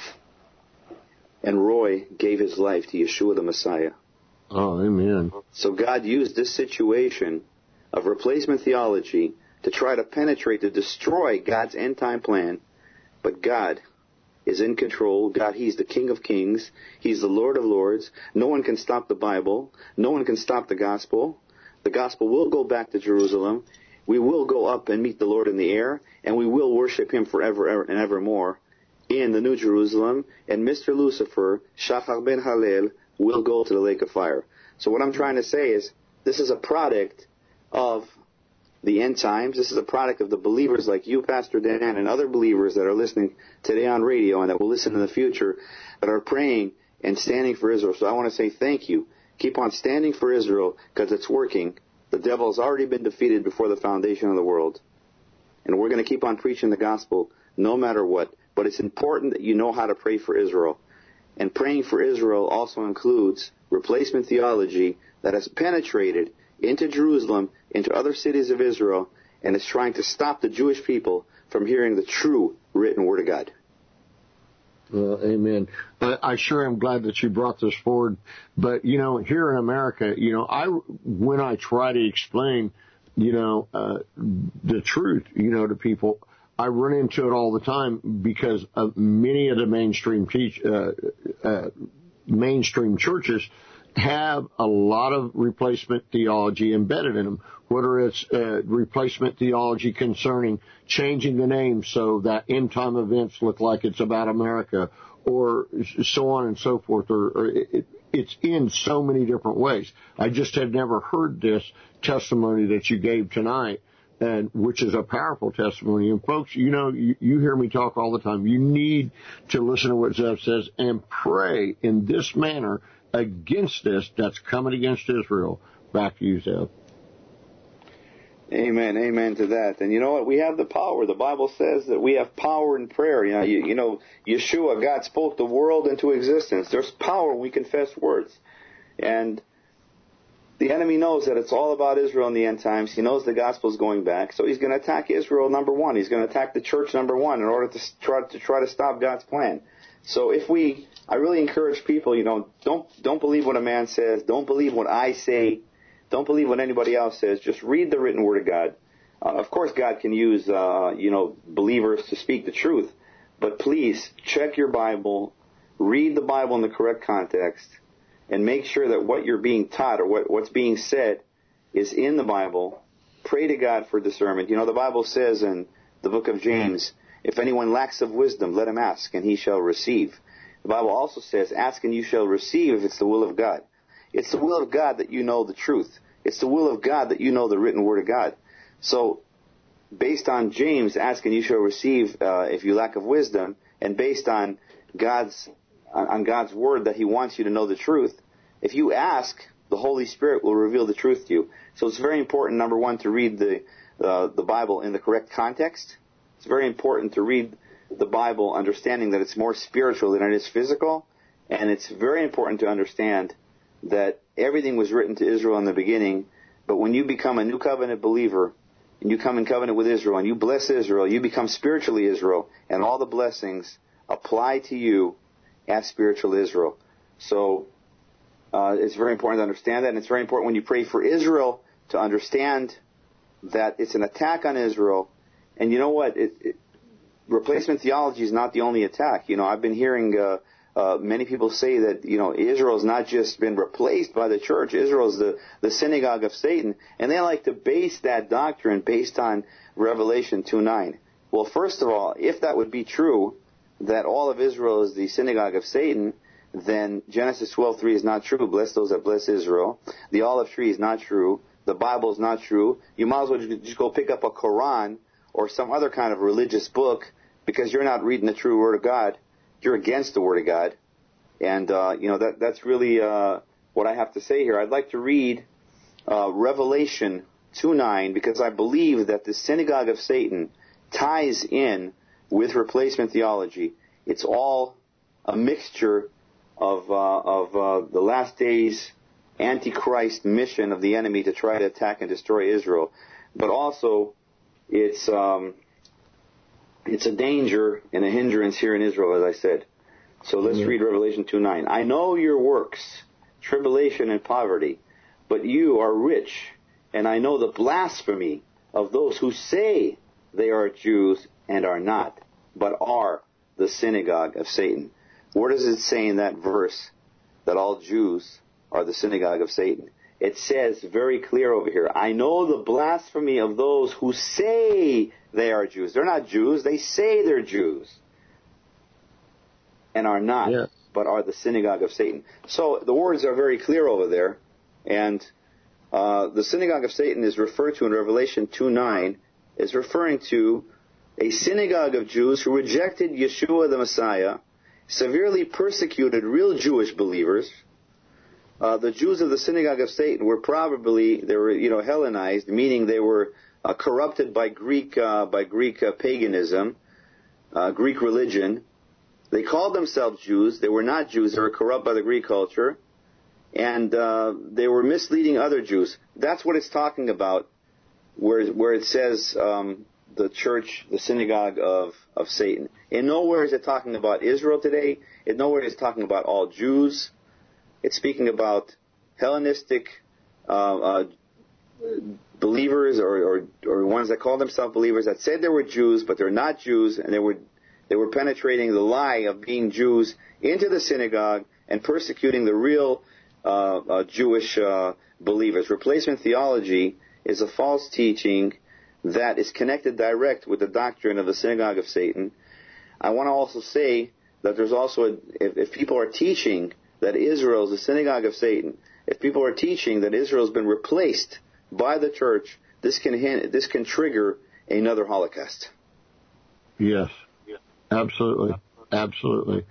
And Roy gave his life to Yeshua the Messiah. Oh, amen. So God used this situation of replacement theology to try to penetrate, to destroy God's end-time plan. But God is in control. God, He's the King of Kings. He's the Lord of Lords. No one can stop the Bible. No one can stop the gospel. The gospel will go back to Jerusalem. We will go up and meet the Lord in the air, and we will worship Him forever and evermore in the New Jerusalem, and Mister Lucifer, Shachar ben Hallel, will go to the lake of fire. So what I'm trying to say is, this is a product of the end times. This is a product of the believers like you, Pastor Dan, and other believers that are listening today on radio and that will listen in the future, that are praying and standing for Israel. So I want to say thank you. Keep on standing for Israel, because it's working. The devil has already been defeated before the foundation of the world. And we're going to keep on preaching the gospel no matter what. But it's important that you know how to pray for Israel. And praying for Israel also includes replacement theology that has penetrated into Jerusalem, into other cities of Israel, and is trying to stop the Jewish people from hearing the true written Word of God. Well, amen. But I sure am glad that you brought this forward. But, you know, here in America, you know, I when I try to explain you know, uh, the truth, you know, to people. I run into it all the time because of many of the mainstream teach, uh, uh, mainstream churches have a lot of replacement theology embedded in them, whether it's uh, replacement theology concerning changing the name so that end time events look like it's about America, or so on and so forth, or, or it, it's in so many different ways. I just had never heard this testimony that you gave tonight, and which is a powerful testimony. And folks, you know, you, you hear me talk all the time. You need to listen to what Zev says and pray in this manner against this that's coming against Israel. Back to you, Zev. Amen, amen to that. And you know what? We have the power. The Bible says that we have power in prayer. You know, you, you know, Yeshua, God spoke the world into existence. There's power when we confess words. And the enemy knows that it's all about Israel in the end times. He knows the gospel is going back. So he's going to attack Israel, number one. He's going to attack the church, number one, in order to try to, try to stop God's plan. So if we, I really encourage people, you know, don't don't believe what a man says. Don't believe what I say. Don't believe what anybody else says. Just read the written word of God. Uh, of course, God can use, uh, you know, believers to speak the truth. But please, check your Bible, read the Bible in the correct context, and make sure that what you're being taught or what, what's being said is in the Bible. Pray to God for discernment. You know, the Bible says in the book of James, if anyone lacks of wisdom, let him ask, and he shall receive. The Bible also says, ask and you shall receive if it's the will of God. It's the will of God that you know the truth. It's the will of God that you know the written word of God. So, based on James, ask and you shall receive uh, if you lack of wisdom, and based on God's on God's word that He wants you to know the truth, if you ask, the Holy Spirit will reveal the truth to you. So it's very important, number one, to read the uh, the Bible in the correct context. It's very important to read the Bible understanding that it's more spiritual than it is physical, and it's very important to understand that everything was written to Israel in the beginning, but when you become a new covenant believer, and you come in covenant with Israel, and you bless Israel, you become spiritually Israel, and all the blessings apply to you as spiritual Israel. So uh, it's very important to understand that, and it's very important when you pray for Israel to understand that it's an attack on Israel. And you know what? It, it, replacement theology is not the only attack. You know, I've been hearing uh, uh, many people say that, you know, Israel has not just been replaced by the church. Israel is the, the synagogue of Satan. And they like to base that doctrine based on Revelation two nine. Well, first of all, if that would be true, that all of Israel is the synagogue of Satan, then Genesis twelve three is not true. Bless those that bless Israel. The olive tree is not true. The Bible is not true. You might as well just go pick up a Quran or some other kind of religious book, because you're not reading the true Word of God. You're against the Word of God. And, uh, you know, that that's really uh, what I have to say here. I'd like to read uh, Revelation two nine, because I believe that the synagogue of Satan ties in with replacement theology. It's all a mixture of, uh, of uh, the last days Antichrist mission of the enemy to try to attack and destroy Israel. But also, it's um, it's a danger and a hindrance here in Israel, as I said. So let's mm-hmm. read Revelation two nine. I know your works, tribulation and poverty, but you are rich, and I know the blasphemy of those who say they are Jews and are not, but are the synagogue of Satan. Where does it say in that verse that all Jews are the synagogue of Satan? It says very clear over here, I know the blasphemy of those who say they are Jews. They're not Jews. They say they're Jews and are not, yeah. but are the synagogue of Satan. So the words are very clear over there. And uh, the synagogue of Satan is referred to in Revelation two nine, is referring to a synagogue of Jews who rejected Yeshua the Messiah, severely persecuted real Jewish believers. Uh, the Jews of the synagogue of Satan were probably, they were, you know, Hellenized, meaning they were uh, corrupted by Greek, uh, by Greek uh, paganism, uh, Greek religion. They called themselves Jews. They were not Jews. They were corrupt by the Greek culture. And uh, they were misleading other Jews. That's what it's talking about, where, where it says um, the church, the synagogue of, of Satan. In nowhere is it talking about Israel today. In nowhere is it talking about all Jews. It's speaking about Hellenistic uh, uh, believers or, or, or ones that call themselves believers that said they were Jews, but they're not Jews, and they were they were penetrating the lie of being Jews into the synagogue and persecuting the real uh, uh, Jewish uh, believers. Replacement theology is a false teaching that is connected direct with the doctrine of the synagogue of Satan. I want to also say that there's also, a, if, if people are teaching that Israel is the synagogue of Satan, if people are teaching that Israel has been replaced by the church, this can this can trigger another Holocaust. Yes, absolutely, absolutely,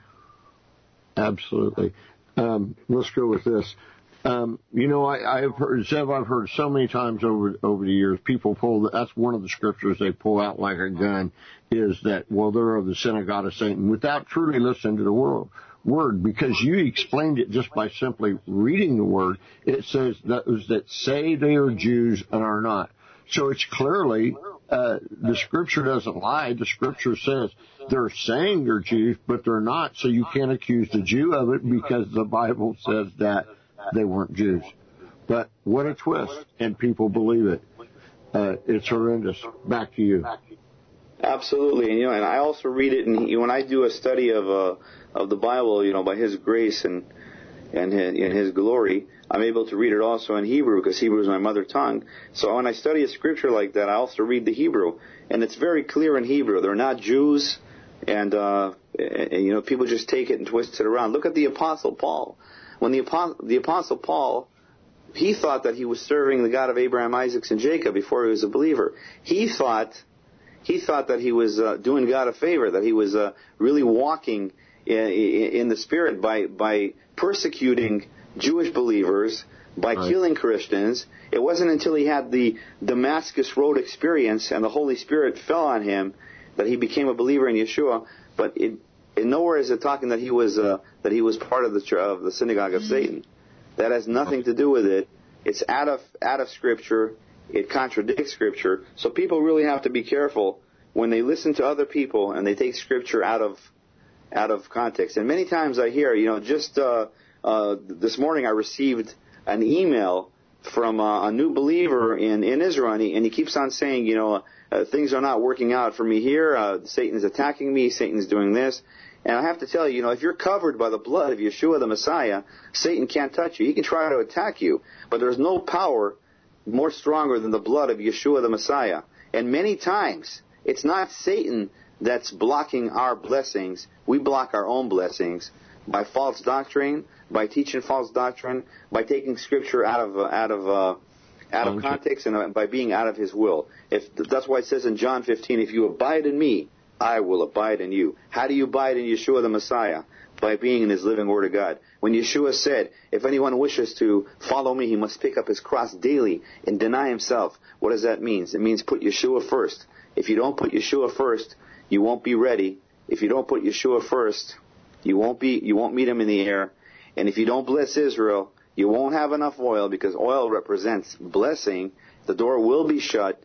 absolutely. Um, let's go with this. Um, you know, I, I've heard, Zev, I've heard so many times over over the years, people pull, that's one of the scriptures they pull out like a gun, is that, well, they're of the synagogue of Satan, without truly listening to the world, word, because you explained it just by simply reading the word. It says that those that say they are Jews and are not. So it's clearly, uh, the scripture doesn't lie. The scripture says they're saying they're Jews, but they're not, so you can't accuse the Jew of it because the Bible says that they weren't Jews. But what a twist, and people believe it. Uh, it's horrendous. Back to you. Absolutely, and you know, and I also read it, and when I do a study of uh, of the Bible, you know, by His grace and and his, in His glory, I'm able to read it also in Hebrew because Hebrew is my mother tongue. So when I study a scripture like that, I also read the Hebrew, and it's very clear in Hebrew. They're not Jews, and, uh, and you know, people just take it and twist it around. Look at the Apostle Paul. When the Apostle, the Apostle Paul, he thought that he was serving the God of Abraham, Isaac, and Jacob before he was a believer. He thought he thought that he was uh, doing God a favor, that he was uh, really walking in, in the Spirit by by persecuting Jewish believers, by right. killing Christians. It wasn't until he had the Damascus Road experience and the Holy Spirit fell on him that he became a believer in Yeshua. But it And nowhere is it talking that he was uh, that he was part of the of the synagogue of Satan. That has nothing to do with it. It's out of out of Scripture. It contradicts Scripture. So people really have to be careful when they listen to other people and they take Scripture out of out of context. And many times I hear, you know, just uh, uh, this morning I received an email from uh, a new believer in in Israel, and he, and he keeps on saying, you know, uh, things are not working out for me here. Uh, Satan is attacking me. Satan's doing this. And I have to tell you, you know, if you're covered by the blood of Yeshua the Messiah, Satan can't touch you. He can try to attack you, but there's no power more stronger than the blood of Yeshua the Messiah. And many times, it's not Satan that's blocking our blessings. We block our own blessings by false doctrine, by teaching false doctrine, by taking Scripture out of uh, out of uh, out of context, and uh, by being out of His will. If that's why it says in John fifteen, "If you abide in me, I will abide in you." How do you abide in Yeshua the Messiah? By being in His living Word of God. When Yeshua said, if anyone wishes to follow me, he must pick up his cross daily and deny himself. What does that mean? It means put Yeshua first. If you don't put Yeshua first, you won't be ready. If you don't put Yeshua first, you won't be, you won't meet Him in the air. And if you don't bless Israel, you won't have enough oil, because oil represents blessing. The door will be shut.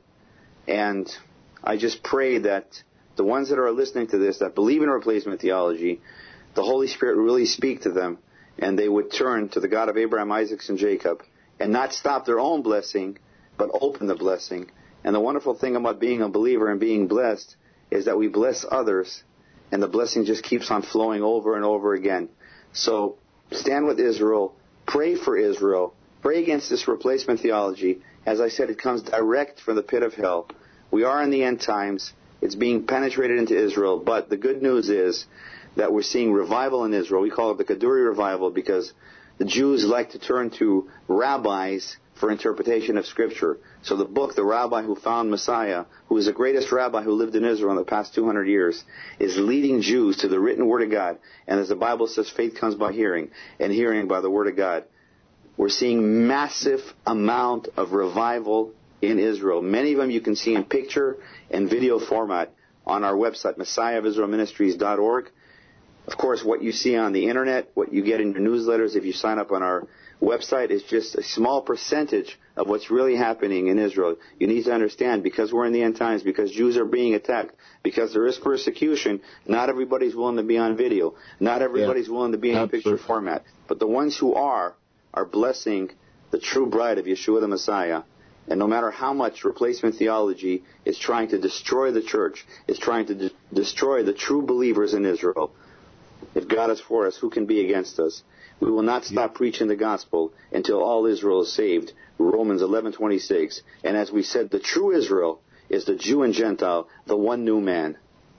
And I just pray that the ones that are listening to this, that believe in replacement theology, the Holy Spirit will really speak to them, and they would turn to the God of Abraham, Isaac, and Jacob, and not stop their own blessing, but open the blessing. And the wonderful thing about being a believer and being blessed is that we bless others, and the blessing just keeps on flowing over and over again. So stand with Israel, pray for Israel, pray against this replacement theology. As I said, it comes direct from the pit of hell. We are in the end times. It's being penetrated into Israel, but the good news is that we're seeing revival in Israel. We call it the Kaduri revival because the Jews like to turn to rabbis for interpretation of Scripture. So the book, The Rabbi Who Found Messiah, who is the greatest rabbi who lived in Israel in the past two hundred years, is leading Jews to the written Word of God. And as the Bible says, faith comes by hearing, and hearing by the Word of God. We're seeing massive amount of revival in Israel. Many of them you can see in picture and video format on our website, messiah of israel ministries dot org. Of course, what you see on the internet, what you get in your newsletters if you sign up on our website, is just a small percentage of what's really happening in Israel. You need to understand, because we're in the end times, because Jews are being attacked, because there is persecution, not everybody's willing to be on video. Not everybody's yeah, willing to be in absolutely. picture format. But the ones who are, are blessing the true bride of Yeshua the Messiah. And no matter how much replacement theology is trying to destroy the church, is trying to de- destroy the true believers in Israel, if God is for us, who can be against us? We will not stop yeah. preaching the gospel until all Israel is saved. Romans eleven twenty-six. And as we said, the true Israel is the Jew and Gentile, the one new man.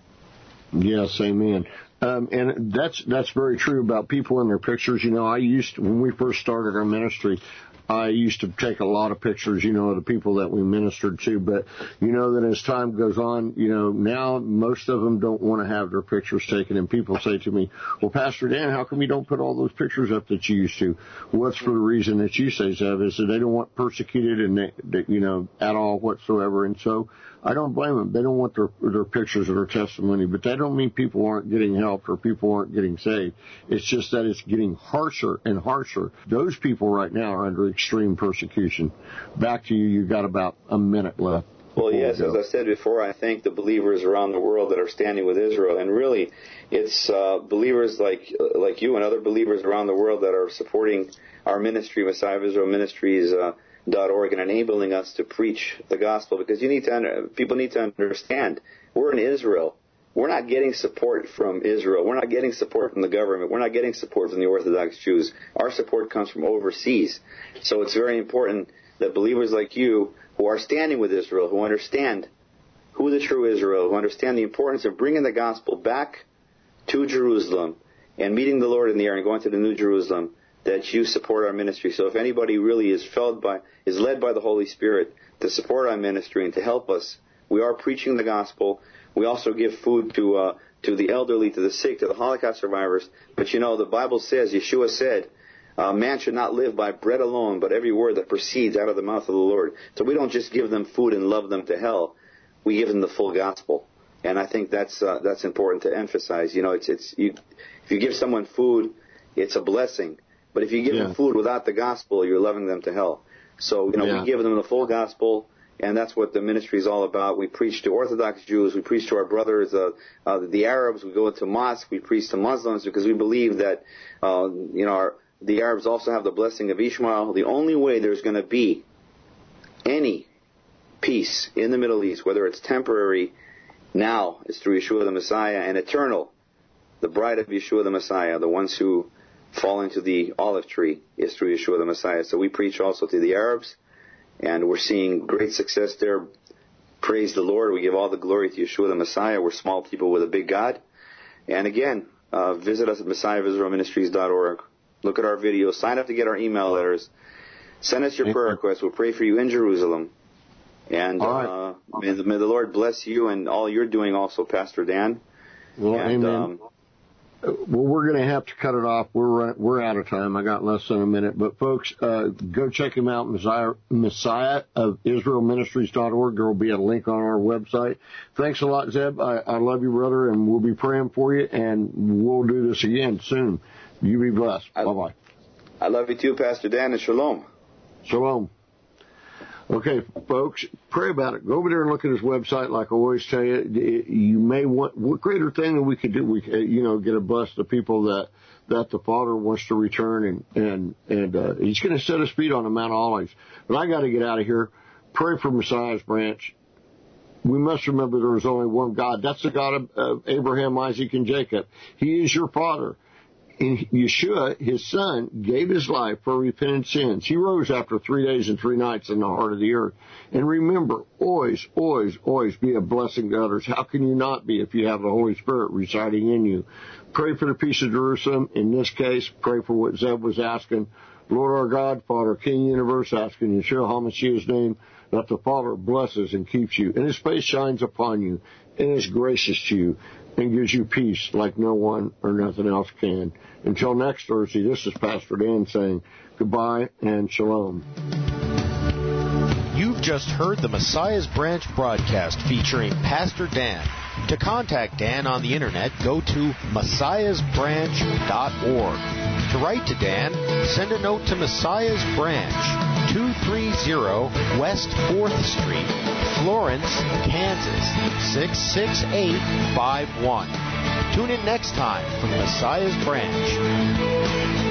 Yes, amen. Um, and that's that's very true about people in their pictures. You know, I used to, when we first started our ministry, I used to take a lot of pictures, you know, of the people that we ministered to. But, you know, that as time goes on, you know, now most of them don't want to have their pictures taken. And people say to me, well, Pastor Dan, how come you don't put all those pictures up that you used to? Well, that's for the reason that you say, Zev, is that they don't want persecuted and, they, they, you know, at all whatsoever. And so I don't blame them. They don't want their, their pictures or their testimony. But that don't mean people aren't getting help or people aren't getting saved. It's just that it's getting harsher and harsher. Those people right now are under extreme persecution. Back to you. You've got about a minute left. Well, yes, we as I said before, I thank the believers around the world that are standing with Israel. And really, it's uh, believers like like you and other believers around the world that are supporting our ministry, Messiah of Israel Ministries uh, dot org, and enabling us to preach the gospel. Because you need to under, people need to understand, we're in Israel. We're not getting support from Israel. We're not getting support from the government. We're not getting support from the Orthodox Jews. Our support comes from overseas. So it's very important that believers like you, who are standing with Israel, who understand who the true Israel, who understand the importance of bringing the gospel back to Jerusalem and meeting the Lord in the air and going to the New Jerusalem, that you support our ministry. So if anybody really is filled by, is led by the Holy Spirit to support our ministry and to help us, we are preaching the gospel. We also give food to uh, to the elderly, to the sick, to the Holocaust survivors. But you know, the Bible says, Yeshua said, uh, man should not live by bread alone, but every word that proceeds out of the mouth of the Lord. So we don't just give them food and love them to hell. We give them the full gospel. And I think that's uh, that's important to emphasize. You know, it's it's you, if you give someone food, it's a blessing. But if you give yeah. them food without the gospel, you're loving them to hell. So, you know, yeah. we give them the full gospel. And that's what the ministry is all about. We preach to Orthodox Jews. We preach to our brothers, uh, uh, the Arabs. We go into mosques. We preach to Muslims because we believe that, uh, you know, our, the Arabs also have the blessing of Ishmael. The only way there's going to be any peace in the Middle East, whether it's temporary now, is through Yeshua the Messiah, and eternal, the bride of Yeshua the Messiah, the ones who fall into the olive tree, is through Yeshua the Messiah. So we preach also to the Arabs. And we're seeing great success there. Praise the Lord. We give all the glory to Yeshua the Messiah. We're small people with a big God. And again, uh, visit us at Messiah of Israel Ministries dot org. Look at our videos. Sign up to get our email letters. Send us your prayer requests. We'll pray for you in Jerusalem. And uh, may, the, may the Lord bless you and all you're doing also, Pastor Dan. Well, and, amen. Um, Well, we're going to have to cut it off. We're we're out of time. I got less than a minute. But, folks, uh, go check him out, Messiah, Messiah of Israel Ministries dot org. There will be a link on our website. Thanks a lot, Zeb. I, I love you, brother, and we'll be praying for you, and we'll do this again soon. You be blessed. I, Bye-bye. I love you too, Pastor Dan, and shalom. Shalom. Okay, folks, pray about it. Go over there and look at his website. Like I always tell you, you may want, what greater thing that we could do? We, you know, get a bus to people that, that the Father wants to return, and, and, and, uh, he's going to set his feet on the Mount of Olives. But I got to get out of here. Pray for Messiah's branch. We must remember there is only one God. That's the God of, of Abraham, Isaac, and Jacob. He is your Father. And Yeshua, his son, gave his life for repentant sins. He rose after three days and three nights in the heart of the earth. And remember, always, always, always be a blessing to others. How can you not be if you have the Holy Spirit residing in you? Pray for the peace of Jerusalem. In this case, pray for what Zeb was asking. Lord our God, Father, King Universe, asking Yeshua HaMashiach's name, that the Father blesses and keeps you, and his face shines upon you, and is gracious to you, and gives you peace like no one or nothing else can. Until next Thursday, this is Pastor Dan saying goodbye and shalom. You've just heard the Messiah's Branch broadcast featuring Pastor Dan. To contact Dan on the internet, go to Messiahs Branch dot org. To write to Dan, send a note to Messiah's Branch, two thirty West fourth Street, Florence, Kansas, six six eight five one. Tune in next time for Messiah's Branch.